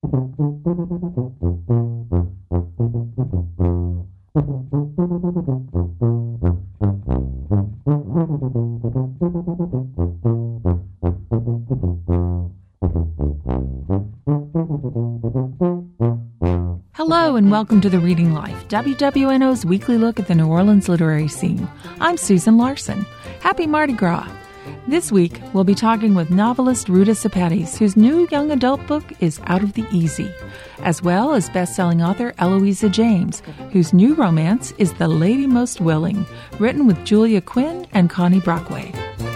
Hello and welcome to The Reading Life, WWNO's weekly look at the New Orleans literary scene. I'm Susan Larson. Happy Mardi Gras. This week, we'll be talking with novelist Ruta Sepetys, whose new young adult book is Out of the Easy, as well as best-selling author Eloisa James, whose new romance is The Lady Most Willing, written with Julia Quinn and Connie Brockway.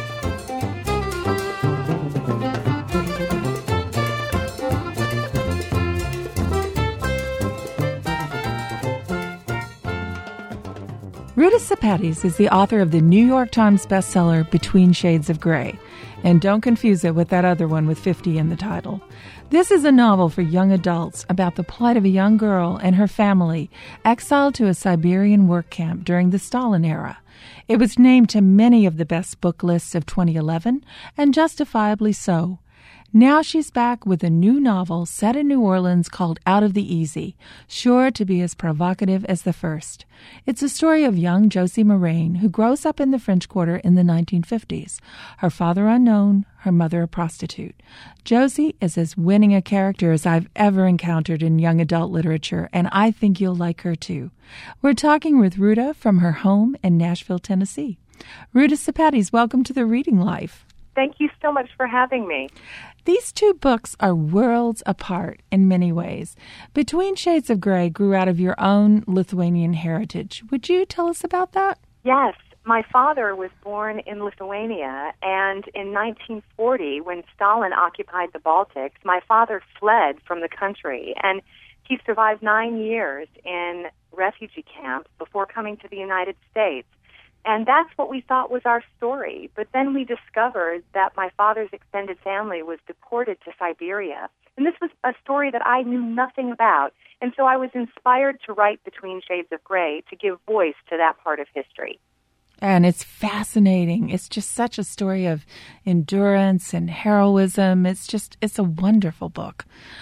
Ruta Sepetys is the author of the New York Times bestseller Between Shades of Grey. And don't confuse it with that other one with 50 in the title. This is a novel for young adults about the plight of a young girl and her family exiled to a Siberian work camp during the Stalin era. It was named to many of the best book lists of 2011, and justifiably so. Now she's back with a new novel set in New Orleans called Out of the Easy, sure to be as provocative as the first. It's a story of young Josie Moraine, who grows up in the French Quarter in the 1950s. Her father unknown, her mother a prostitute. Josie is as winning a character as I've ever encountered in young adult literature, and I think you'll like her too. We're talking with Ruta from her home in Nashville, Tennessee. Ruta Sepetys, welcome to The Reading Life. Thank you so much for having me. These two books are worlds apart in many ways. Between Shades of Grey grew out of your own Lithuanian heritage. Would you tell us about that? Yes. My father was born in Lithuania, and in 1940, when Stalin occupied the Baltics, my father fled from the country, and he survived 9 years in refugee camps before coming to the United States. And that's what we thought was our story. But then we discovered that my father's extended family was deported to Siberia. And this was a story that I knew nothing about. And so I was inspired to write Between Shades of Grey to give voice to that part of history. And it's fascinating. It's just such a story of endurance and heroism. It's a wonderful book.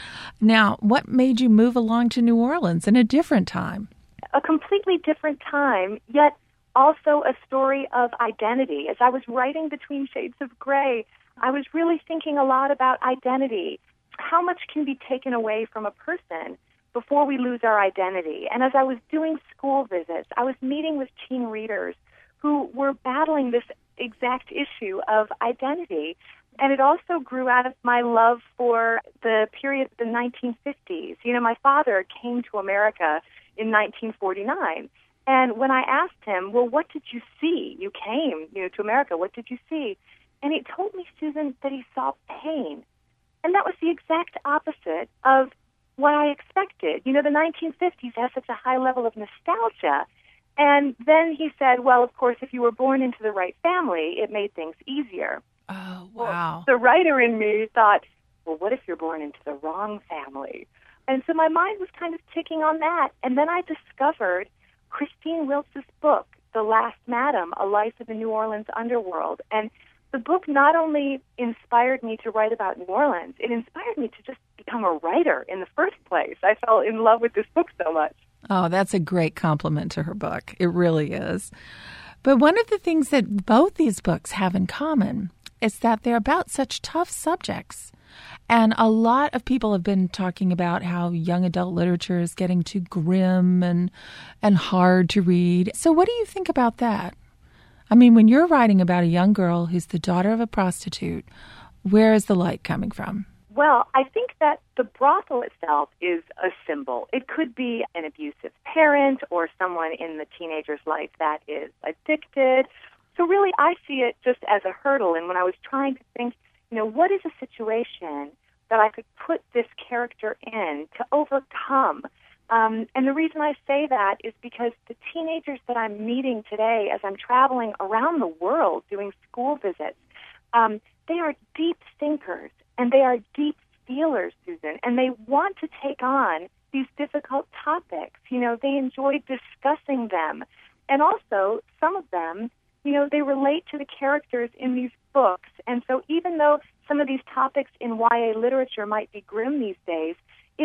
Now, what made you move along to New Orleans in a different time? A completely different time, yet also a story of identity. As I was writing Between Shades of Grey, I was really thinking a lot about identity. How much can be taken away from a person before we lose our identity? And as I was doing school visits, I was meeting with teen readers who were battling this exact issue of identity. And it also grew out of my love for the period of the 1950s. You know, my father came to America in 1949. And when I asked him, well, what did you see? You came, to America. What did you see? And he told me, Susan, that he saw pain. And that was the exact opposite of what I expected. The 1950s has such a high level of nostalgia. And then he said, well, of course, if you were born into the right family, it made things easier. Oh, wow. Well, the writer in me thought, well, what if you're born into the wrong family? And so my mind was kind of ticking on that. And then I discovered Christine Wiltz's book, The Last Madam, A Life of the New Orleans Underworld. And the book not only inspired me to write about New Orleans, it inspired me to just become a writer in the first place. I fell in love with this book so much. Oh, that's a great compliment to her book. It really is. But one of the things that both these books have in common is that they're about such tough subjects. And a lot of people have been talking about how young adult literature is getting too grim and hard to read. So what do you think about that? I mean, when you're writing about a young girl who's the daughter of a prostitute, where is the light coming from? Well, I think that the brothel itself is a symbol. It could be an abusive parent or someone in the teenager's life that is addicted. So really, I see it just as a hurdle. And when I was trying to think, what is a situation that I could put this character in to overcome? And the reason I say that is because the teenagers that I'm meeting today as I'm traveling around the world doing school visits, they are deep thinkers and they are deep feelers, Susan, and they want to take on these difficult topics. They enjoy discussing them. And also, some of them, they relate to the characters in these books. And so even though some of these topics in YA literature might be grim these days,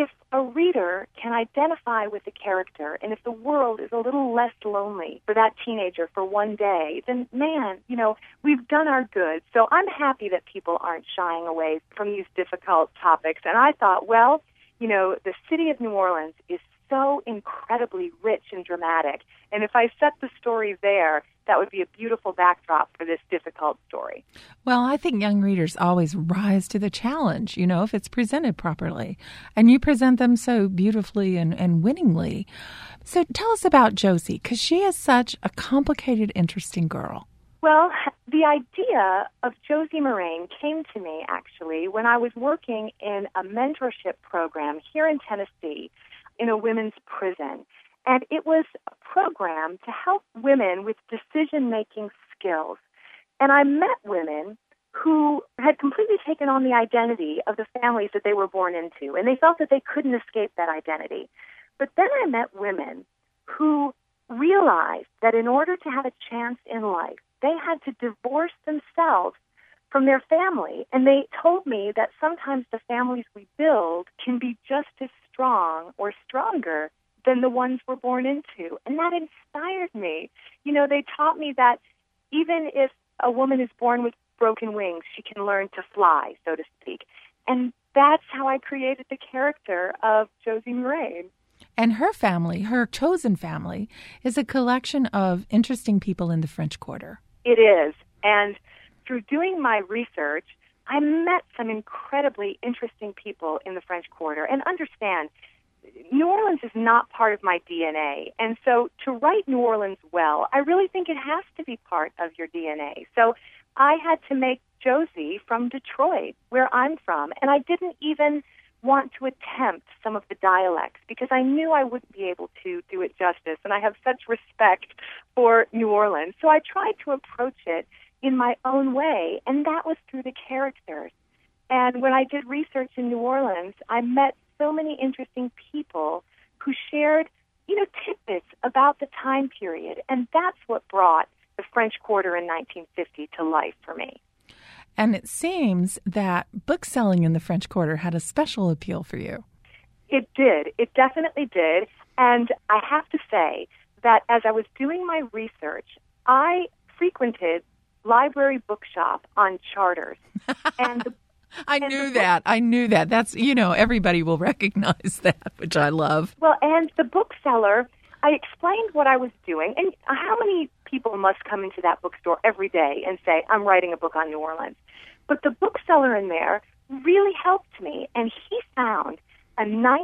reader can identify with the character, and if the world is a little less lonely for that teenager for one day, then, man, we've done our good. So I'm happy that people aren't shying away from these difficult topics. And I thought, well, the city of New Orleans is so incredibly rich and dramatic. And if I set the story there, that would be a beautiful backdrop for this difficult story. Well, I think young readers always rise to the challenge, if it's presented properly. And you present them so beautifully and winningly. So tell us about Josie, because she is such a complicated, interesting girl. Well, the idea of Josie Moraine came to me, actually, when I was working in a mentorship program here in Tennessee in a women's prison. And it was a program to help women with decision-making skills. And I met women who had completely taken on the identity of the families that they were born into, and they felt that they couldn't escape that identity. But then I met women who realized that in order to have a chance in life, they had to divorce themselves from their family. And they told me that sometimes the families we build can be just as strong or stronger than the ones we're born into. And that inspired me. They taught me that even if a woman is born with broken wings, she can learn to fly, so to speak. And that's how I created the character of Josie Moraine. And her family, her chosen family, is a collection of interesting people in the French Quarter. It is. And through doing my research, I met some incredibly interesting people in the French Quarter. And understand, New Orleans is not part of my DNA. And so to write New Orleans well, I really think it has to be part of your DNA. So I had to make Josie from Detroit, where I'm from. And I didn't even want to attempt some of the dialects because I knew I wouldn't be able to do it justice. And I have such respect for New Orleans. So I tried to approach it in my own way, and that was through the characters. And when I did research in New Orleans, I met so many interesting people who shared, tidbits about the time period. And that's what brought the French Quarter in 1950 to life for me. And it seems that book selling in the French Quarter had a special appeal for you. It did. It definitely did. And I have to say that as I was doing my research, I frequented library bookshop on charters. And I knew that. That's, everybody will recognize that, which I love. Well, and the bookseller, I explained what I was doing. And how many people must come into that bookstore every day and say, I'm writing a book on New Orleans? But the bookseller in there really helped me. And he found a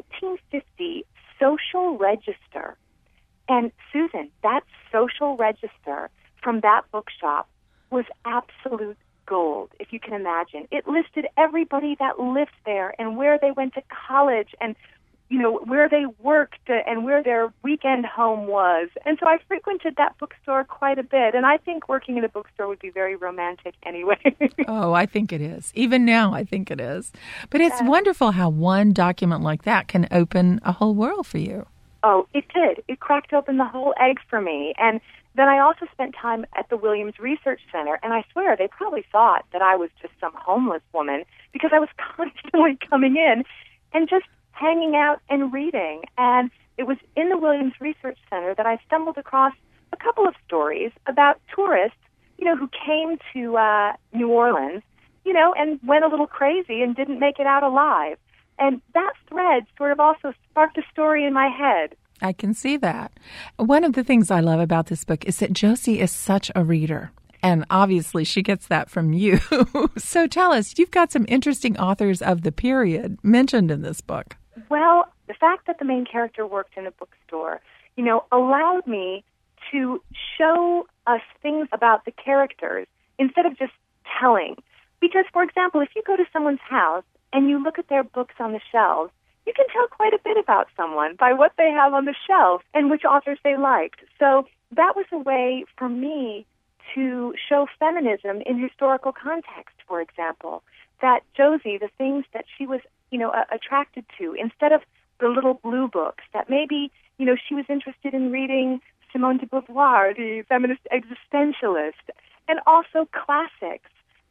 1950 social register. And Susan, that social register from that bookshop was absolute gold, if you can imagine. It listed everybody that lived there and where they went to college and, where they worked and where their weekend home was. And so I frequented that bookstore quite a bit. And I think working in a bookstore would be very romantic anyway. Oh, I think it is. Even now, I think it is. But it's wonderful how one document like that can open a whole world for you. Oh, it did. It cracked open the whole egg for me. And then I also spent time at the Williams Research Center, and I swear they probably thought that I was just some homeless woman because I was constantly coming in and just hanging out and reading. And it was in the Williams Research Center that I stumbled across a couple of stories about tourists, who came to New Orleans, and went a little crazy and didn't make it out alive. And that thread sort of also sparked a story in my head. I can see that. One of the things I love about this book is that Josie is such a reader. And obviously she gets that from you. So tell us, you've got some interesting authors of the period mentioned in this book. Well, the fact that the main character worked in a bookstore, allowed me to show us things about the characters instead of just telling. Because, for example, if you go to someone's house and you look at their books on the shelves, you can tell quite a bit about someone by what they have on the shelf and which authors they liked. So that was a way for me to show feminism in historical context, for example. That Josie, the things that she was, attracted to, instead of the little blue books, that maybe, she was interested in reading Simone de Beauvoir, the feminist existentialist, and also classics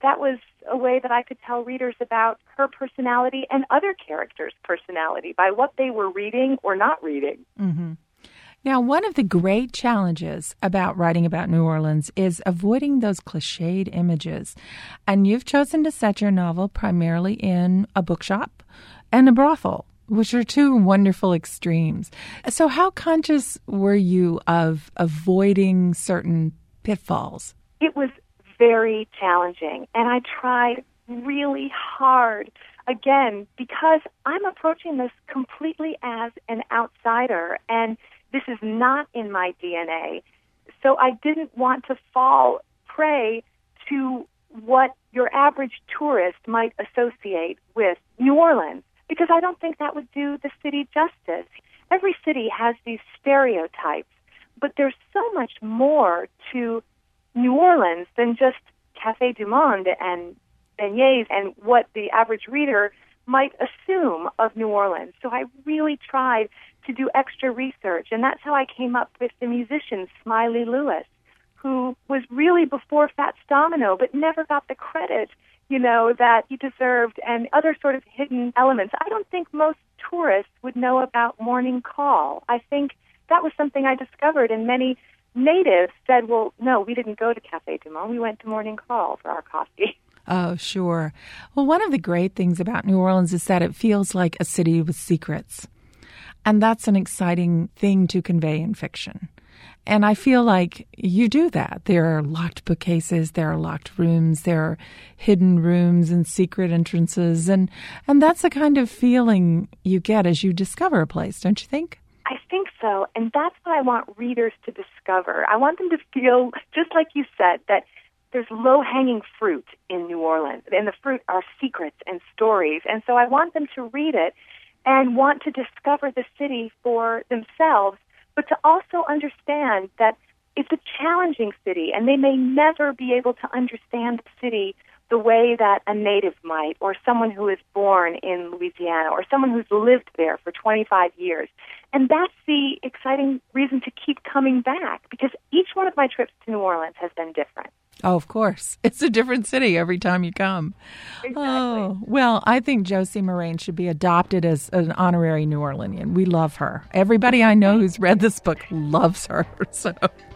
that was a way that I could tell readers about her personality and other characters' personality by what they were reading or not reading. Mm-hmm. Now, one of the great challenges about writing about New Orleans is avoiding those cliched images. And you've chosen to set your novel primarily in a bookshop and a brothel, which are two wonderful extremes. So how conscious were you of avoiding certain pitfalls? It was very challenging, and I tried really hard, again, because I'm approaching this completely as an outsider, and this is not in my DNA. So I didn't want to fall prey to what your average tourist might associate with New Orleans, because I don't think that would do the city justice. Every city has these stereotypes, but there's so much more to New Orleans than just Café du Monde and beignets and what the average reader might assume of New Orleans. So I really tried to do extra research, and that's how I came up with the musician Smiley Lewis, who was really before Fats Domino, but never got the credit, that he deserved, and other sort of hidden elements. I don't think most tourists would know about Morning Call. I think that was something I discovered, and many natives said, well, no, we didn't go to Café du Monde. We went to Morning Call for our coffee. Oh, sure. Well, one of the great things about New Orleans is that it feels like a city with secrets. And that's an exciting thing to convey in fiction. And I feel like you do that. There are locked bookcases, there are locked rooms, there are hidden rooms and secret entrances. And that's the kind of feeling you get as you discover a place, don't you think? I think so. And that's what I want readers to discover. I want them to feel, just like you said, that there's low-hanging fruit in New Orleans. And the fruit are secrets and stories. And so I want them to read it and want to discover the city for themselves, but to also understand that it's a challenging city, and they may never be able to understand the city the way that a native might, or someone who is born in Louisiana, or someone who's lived there for 25 years. And that's the exciting reason to keep coming back, because each one of my trips to New Orleans has been different. Oh, of course. It's a different city every time you come. Exactly. Oh, well, I think Josie Moraine should be adopted as an honorary New Orleanian. We love her. Everybody I know who's read this book loves her. So,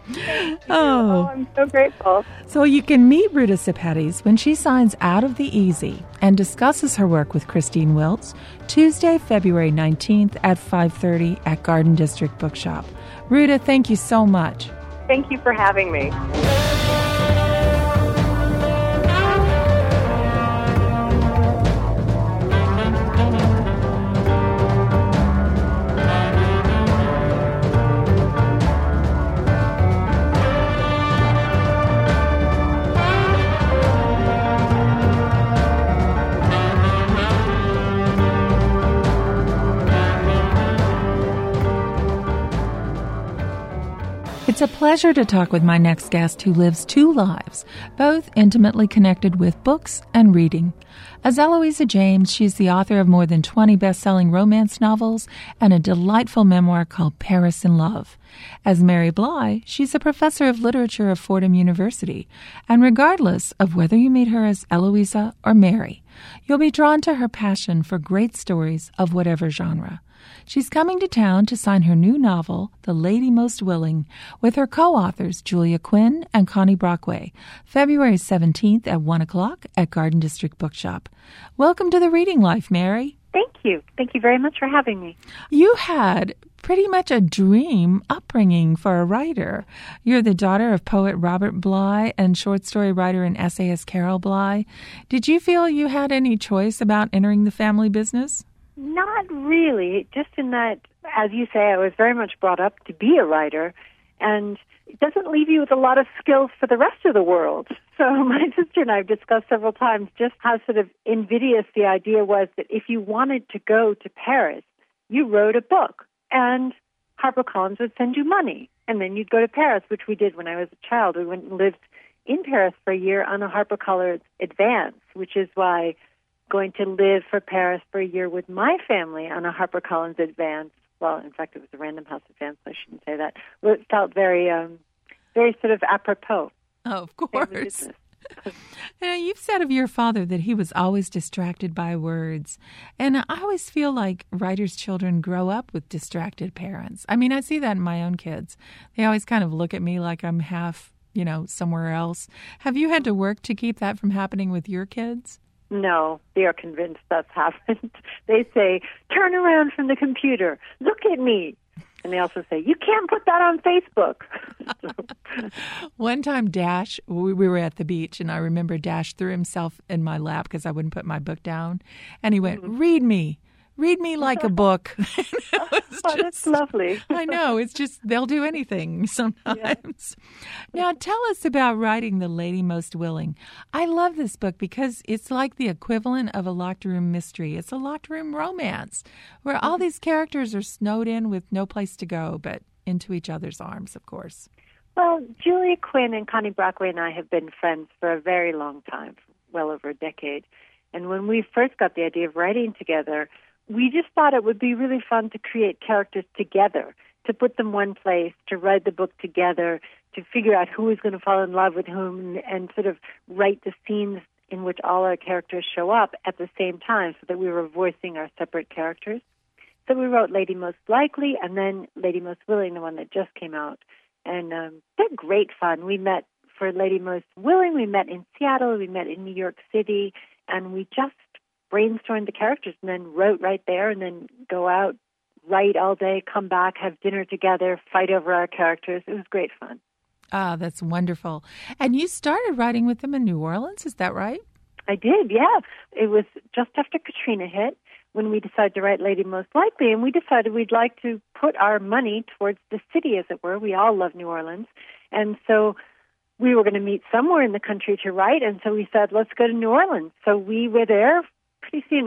I'm so grateful. So you can meet Ruta Sepetys when she signs Out of the Easy and discusses her work with Christine Wiltz Tuesday, February 19th at 5:30 at Garden District Bookshop. Ruta, thank you so much. Thank you for having me. It's a pleasure to talk with my next guest who lives two lives, both intimately connected with books and reading. As Eloisa James, she's the author of more than 20 best-selling romance novels and a delightful memoir called Paris in Love. As Mary Bly, she's a professor of literature of Fordham University, and regardless of whether you meet her as Eloisa or Mary, you'll be drawn to her passion for great stories of whatever genre. She's coming to town to sign her new novel, The Lady Most Willing, with her co-authors Julia Quinn and Connie Brockway, February 17th at 1 o'clock at Garden District Bookshop. Welcome to the Reading Life, Mary. Thank you. Thank you very much for having me. You had pretty much a dream upbringing for a writer. You're the daughter of poet Robert Bly and short story writer and essayist Carol Bly. Did you feel you had any choice about entering the family business? Not really, just in that, as you say, I was very much brought up to be a writer, and it doesn't leave you with a lot of skills for the rest of the world. So my sister and I have discussed several times just how sort of invidious the idea was that if you wanted to go to Paris, you wrote a book, and HarperCollins would send you money, and then you'd go to Paris, which we did when I was a child. We went and lived in Paris for a year on a HarperCollins advance, which is why going to live for Paris for a year with my family on a HarperCollins advance. Well, in fact, it was a Random House advance, so I shouldn't say that. It felt very, very sort of apropos. Oh, of course. You've said of your father that he was always distracted by words. And I always feel like writers' children grow up with distracted parents. I mean, I see that in my own kids. They always kind of look at me like I'm half, somewhere else. Have you had to work to keep that from happening with your kids? No, they are convinced that's happened. They say, turn around from the computer. Look at me. And they also say, you can't put that on Facebook. One time, Dash, we were at the beach, and I remember Dash threw himself in my lap because I wouldn't put my book down. And he went, read me like a book. That's lovely. I know. It's just, they'll do anything sometimes. Yeah. Now, tell us about writing The Lady Most Willing. I love this book because it's like the equivalent of a locked room mystery. It's a locked room romance where all these characters are snowed in with no place to go but into each other's arms, of course. Well, Julia Quinn and Connie Brockway and I have been friends for a very long time, well over a decade. And when we first got the idea of writing together, we just thought it would be really fun to create characters together, to put them one place, to write the book together, to figure out who was going to fall in love with whom, and sort of write the scenes in which all our characters show up at the same time so that we were voicing our separate characters. So we wrote Lady Most Likely and then Lady Most Willing, the one that just came out. And they're great fun. We met for Lady Most Willing, we met in Seattle, we met in New York City, and we just brainstormed the characters and then wrote right there and then go out, write all day, come back, have dinner together, fight over our characters. It was great fun. Ah, that's wonderful. And you started writing with them in New Orleans, is that right? I did, yeah. It was just after Katrina hit when we decided to write Lady Most Likely, and we decided we'd like to put our money towards the city, as it were. We all love New Orleans. And so we were going to meet somewhere in the country to write, and so we said, let's go to New Orleans. So we were there pretty soon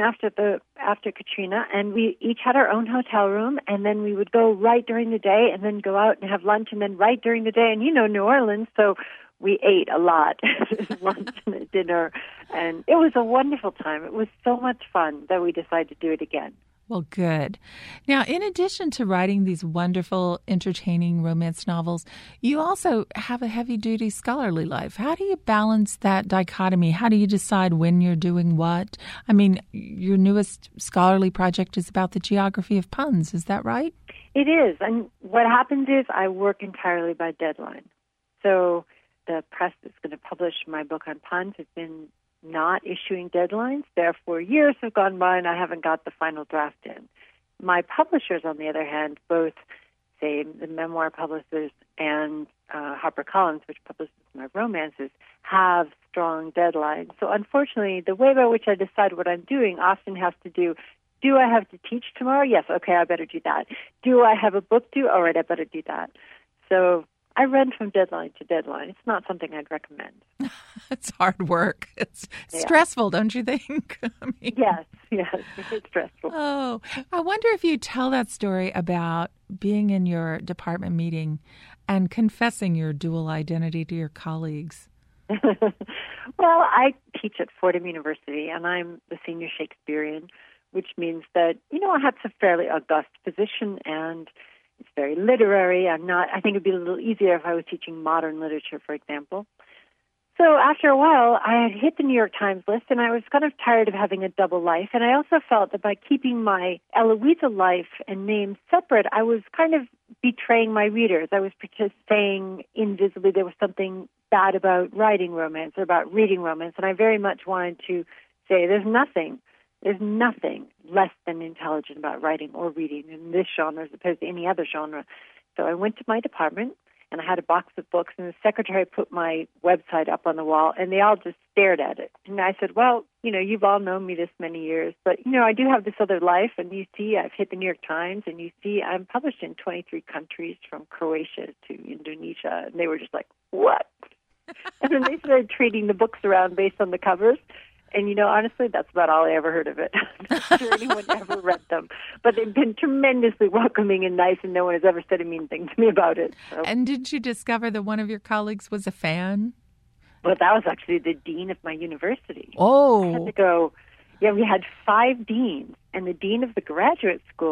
after Katrina, and we each had our own hotel room, and then we would go write during the day and then go out and have lunch and then write during the day. And New Orleans, so we ate a lot, lunch and dinner, and it was a wonderful time. It was so much fun that we decided to do it again. Well, good. Now, in addition to writing these wonderful, entertaining romance novels, you also have a heavy-duty scholarly life. How do you balance that dichotomy? How do you decide when you're doing what? I mean, your newest scholarly project is about the geography of puns. Is that right? It is. And what happens is I work entirely by deadline. So the press that's going to publish my book on puns has been not issuing deadlines. Therefore, years have gone by and I haven't got the final draft in. My publishers, on the other hand, both, say, the memoir publishers and HarperCollins, which publishes my romances, have strong deadlines. So unfortunately, the way by which I decide what I'm doing often has to do I have to teach tomorrow? Yes, okay, I better do that. Do I have a book due? All right, I better do that. So I run from deadline to deadline. It's not something I'd recommend. It's hard work. It's stressful, don't you think? Yes, it's stressful. Oh, I wonder if you tell that story about being in your department meeting and confessing your dual identity to your colleagues. Well, I teach at Fordham University, and I'm the senior Shakespearean, which means that, I have a fairly august position, and it's very literary. I think it'd be a little easier if I was teaching modern literature, for example. So after a while, I had hit the New York Times list, and I was kind of tired of having a double life. And I also felt that by keeping my Eloisa life and name separate, I was kind of betraying my readers. I was just saying invisibly there was something bad about writing romance or about reading romance. And I very much wanted to say there's nothing less than intelligent about writing or reading in this genre as opposed to any other genre. So I went to my department, and I had a box of books, and the secretary put my website up on the wall, and they all just stared at it. And I said, well, you've all known me this many years, but, I do have this other life, and you see I've hit the New York Times, and you see I'm published in 23 countries from Croatia to Indonesia. And they were just like, what? And then they started trading the books around based on the covers. And, honestly, that's about all I ever heard of it. I'm not sure anyone ever read them. But they've been tremendously welcoming and nice, and no one has ever said a mean thing to me about it. So. And did you discover that one of your colleagues was a fan? Well, that was actually the dean of my university. Oh. I had to go. Yeah, we had 5 deans, and the dean of the graduate school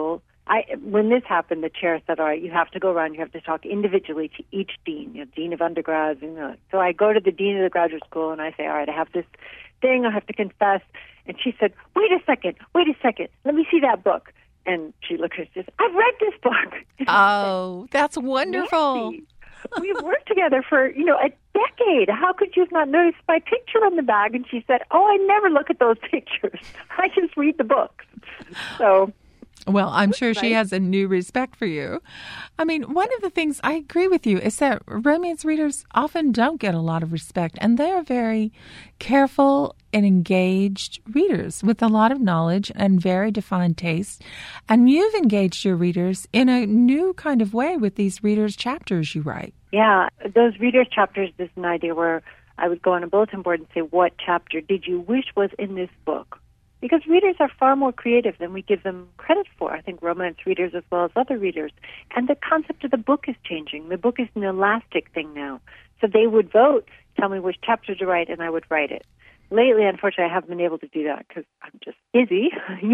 when this happened, the chair said, all right, you have to go around, you have to talk individually to each dean, dean of undergrads. So I go to the dean of the graduate school and I say, all right, I have this thing I have to confess. And she said, wait a second, let me see that book. And she looked at us and says, I've read this book. Oh, that's wonderful. Nancy, we've worked together for, a decade. How could you have not noticed my picture on the bag? And she said, I never look at those pictures. I just read the books. So... Well, I'm sure she has a new respect for you. I mean, one of the things I agree with you is that romance readers often don't get a lot of respect, and they are very careful and engaged readers with a lot of knowledge and very defined taste. And you've engaged your readers in a new kind of way with these readers' chapters you write. Yeah, those readers' chapters is an idea where I would go on a bulletin board and say, what chapter did you wish was in this book? Because readers are far more creative than we give them credit for. I think romance readers as well as other readers. And the concept of the book is changing. The book is an elastic thing now. So they would vote, tell me which chapter to write, and I would write it. Lately, unfortunately, I haven't been able to do that because I'm just busy,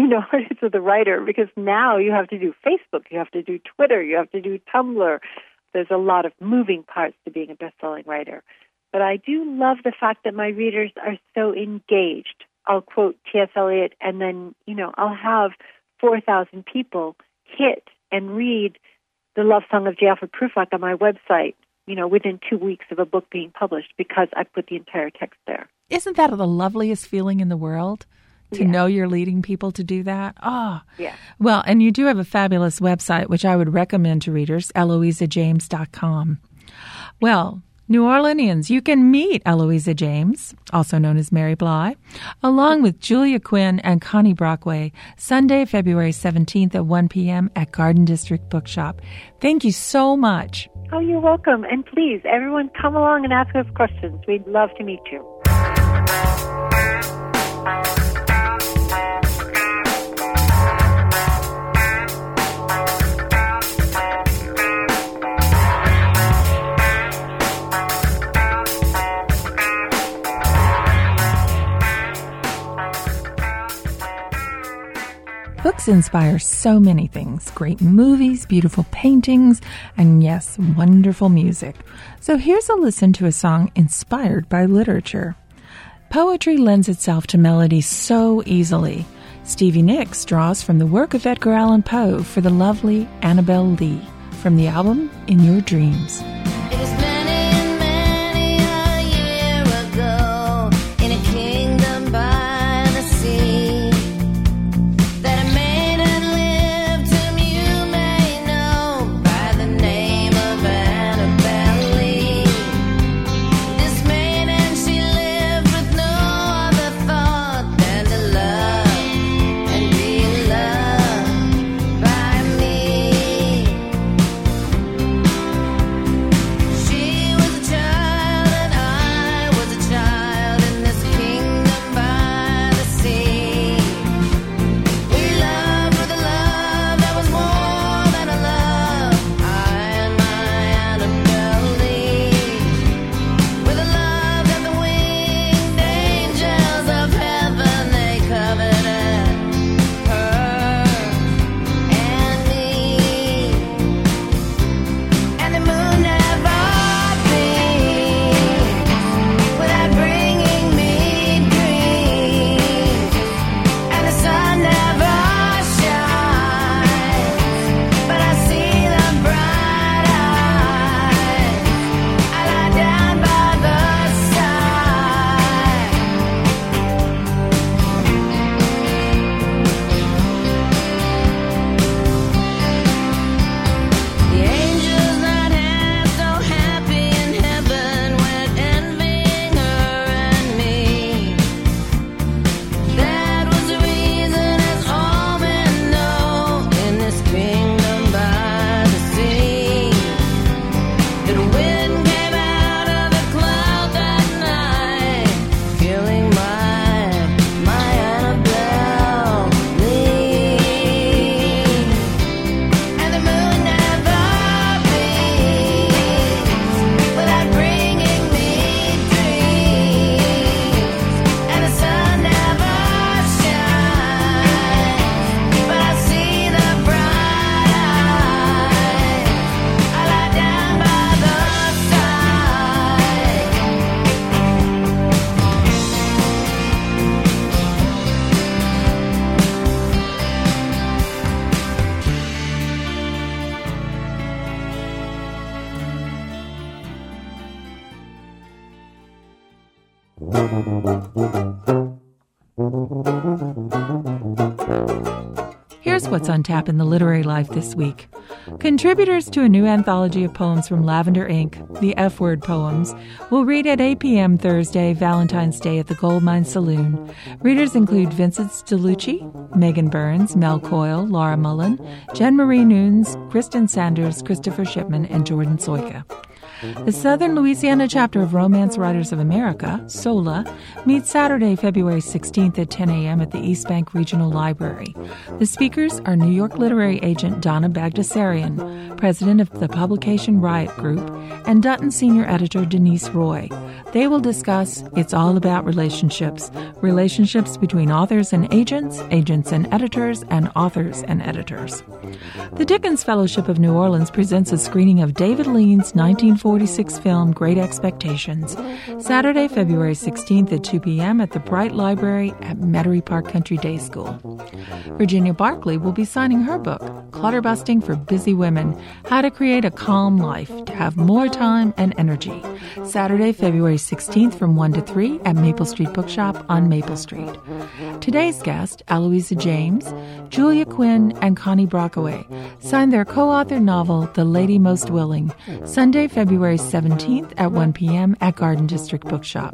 as a writer, because now you have to do Facebook, you have to do Twitter, you have to do Tumblr. There's a lot of moving parts to being a best-selling writer. But I do love the fact that my readers are so engaged. I'll quote T.S. Eliot, and then, I'll have 4,000 people hit and read The Love Song of J. Alfred Prufrock on my website, within 2 weeks of a book being published because I put the entire text there. Isn't that the loveliest feeling in the world? To know you're leading people to do that? Oh. Yeah. Well, and you do have a fabulous website, which I would recommend to readers, EloisaJames.com. Well, New Orleanians, you can meet Eloisa James, also known as Mary Bly, along with Julia Quinn and Connie Brockway, Sunday, February 17th at 1 p.m. at Garden District Bookshop. Thank you so much. Oh, you're welcome. And please, everyone, come along and ask us questions. We'd love to meet you. Books inspire so many things. Great movies, beautiful paintings, and yes, wonderful music. So here's a listen to a song inspired by literature. Poetry lends itself to melody so easily. Stevie Nicks draws from the work of Edgar Allan Poe for the lovely Annabel Lee from the album In Your Dreams. It was many a year ago in a kingdom by the sea that a maiden lived whom you may know by the name of Annabel Lee. This maiden, she lived with no other thought than to love and be loved by me. Here's what's on tap in the literary life this week. Contributors to a new anthology of poems from Lavender Ink, the F-Word Poems, will read at 8 p.m. Thursday, Valentine's Day at the Goldmine Saloon. Readers include Vincent Stellucci, Megan Burns, Mel Coyle, Laura Mullen, Jen Marie Nunes, Kristen Sanders, Christopher Shipman, and Jordan Soika. The Southern Louisiana chapter of Romance Writers of America, SOLA, meets Saturday, February 16th at 10 a.m. at the East Bank Regional Library. The speakers are New York literary agent Donna Bagdasarian, president of the publication Riot Group, and Dutton senior editor Denise Roy. They will discuss It's All About Relationships, relationships between authors and agents, agents and editors, and authors and editors. The Dickens Fellowship of New Orleans presents a screening of David Lean's 1946 film Great Expectations, Saturday, February 16th at 2 p.m. at the Bright Library at Metairie Park Country Day School. Virginia Barkley will be signing her book, Clutterbusting for Busy Women, How to Create a Calm Life to Have More Time and Energy, Saturday, February 16th from 1 to 3 at Maple Street Bookshop on Maple Street. Today's guests, Eloisa James, Julia Quinn, and Connie Brockaway, signed their co-authored novel, The Lady Most Willing, Sunday, February 17th at 1 p.m. at Garden District Bookshop.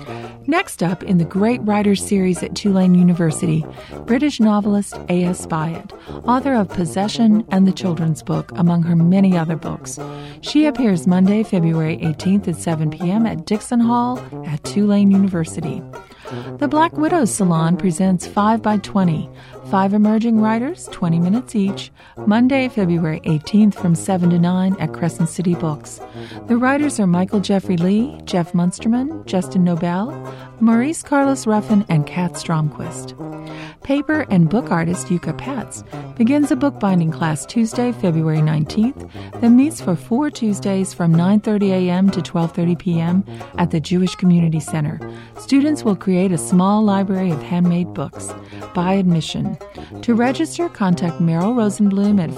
Next up in the Great Writers Series at Tulane University, British novelist A.S. Byatt, author of Possession and the Children's Book, among her many other books. She appears Monday, February 18th at 7 p.m. at Dixon Hall at Tulane University. The Black Widows Salon presents 5 by 20, 5 emerging writers, 20 minutes each, Monday, February 18th from 7 to 9 at Crescent City Books. The writers are Michael Jeffrey Lee, Jeff Munsterman, Justin Nobel, Maurice Carlos Ruffin, and Kat Stromquist. Paper and book artist Yuka Patz begins a bookbinding class Tuesday, February 19th, that meets for 4 Tuesdays from 9:30 a.m. to 12:30 p.m. at the Jewish Community Center. Students will create a small library of handmade books by admission. To register, contact Meryl Rosenblum at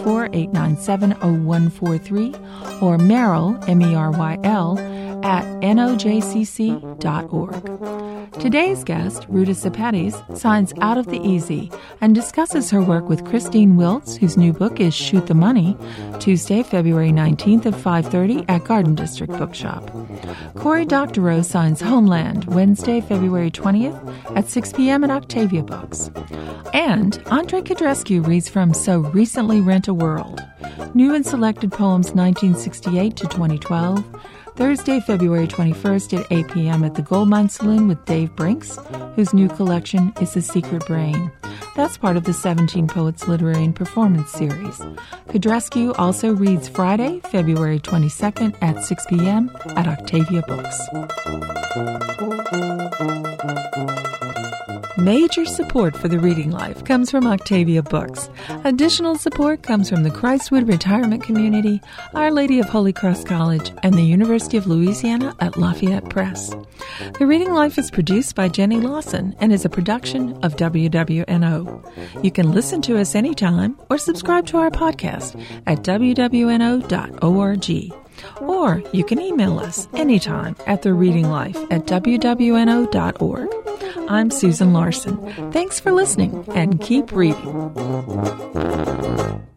504-897-0143 or Meryl, M-E-R-Y-L, at nojcc.org. Today's guest, Ruta Sepetys, signs Out of the Easy and discusses her work with Christine Wiltz, whose new book is Shoot the Money, Tuesday, February 19th at 5:30 at Garden District Bookshop. Cory Doctorow signs Homeland, Wednesday, February 20th at 6 p.m. at Octavia Books. And Andre Codrescu reads from So Recently Rent a World, new and selected poems 1968 to 2012, Thursday, February 21st at 8 p.m. at the Goldmine Saloon with Dave Brinks, whose new collection is The Secret Brain. That's part of the 17 Poets Literary and Performance Series. Codrescu also reads Friday, February 22nd at 6 p.m. at Octavia Books. Major support for the reading life comes from Octavia Books. Additional support comes from the Christwood Retirement Community, Our Lady of Holy Cross College, and the University of Louisiana at Lafayette Press. The Reading Life is produced by Jenny Lawson and is a production of WWNO. You can listen to us anytime or subscribe to our podcast at wwno.org. Or you can email us anytime at thereadinglife@wwno.org. I'm Susan Larson. Thanks for listening and keep reading.